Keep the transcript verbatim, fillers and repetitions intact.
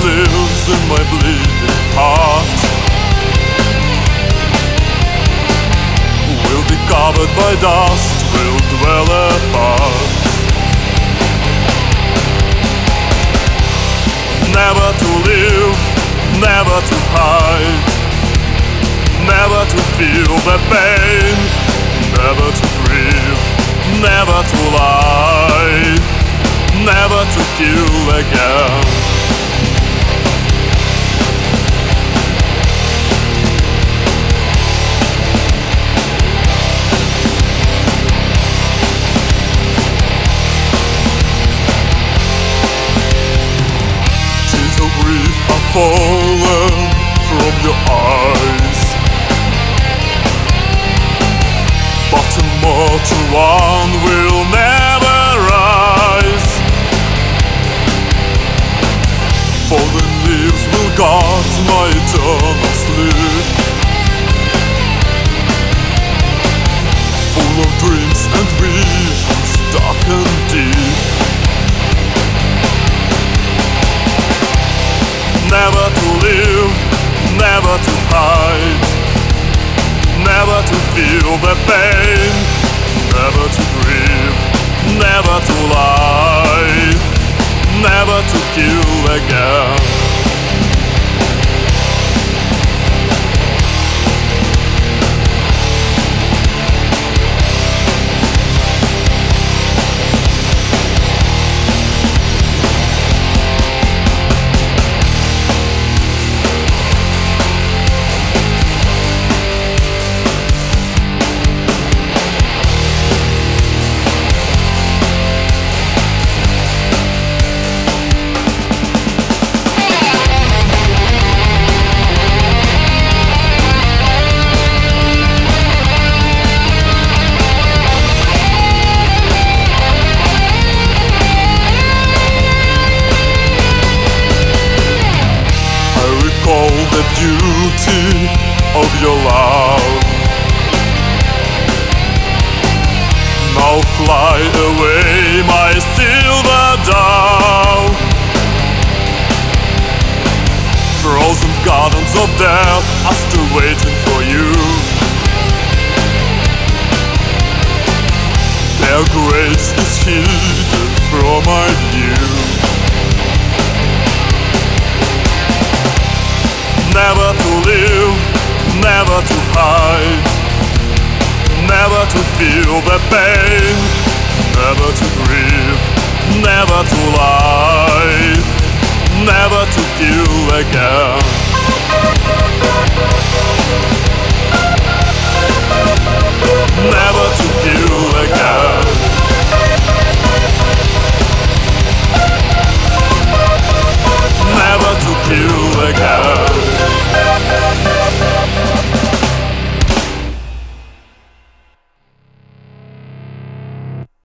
lives in my bleeding heart will be covered by dust, will dwell apart. Never to live, never to hide, never to feel the pain, never to grieve, never to lie, never to kill again. Tears of grief are fallen from your eyes, but a mortal one will never rise. Fallen leaves will guard my eternal sleep, full of dreams and visions dark and deep. Never to live, never to hide, never to feel the pain, never to grieve, never to lie, never to kill again. The beauty of your love. Now fly away, my silver dove. Frozen gardens of death are still waiting for you. Their grace is hidden from my view. Never to live, never to hide, never to feel the pain, never to grieve, never to lie, never to kill again.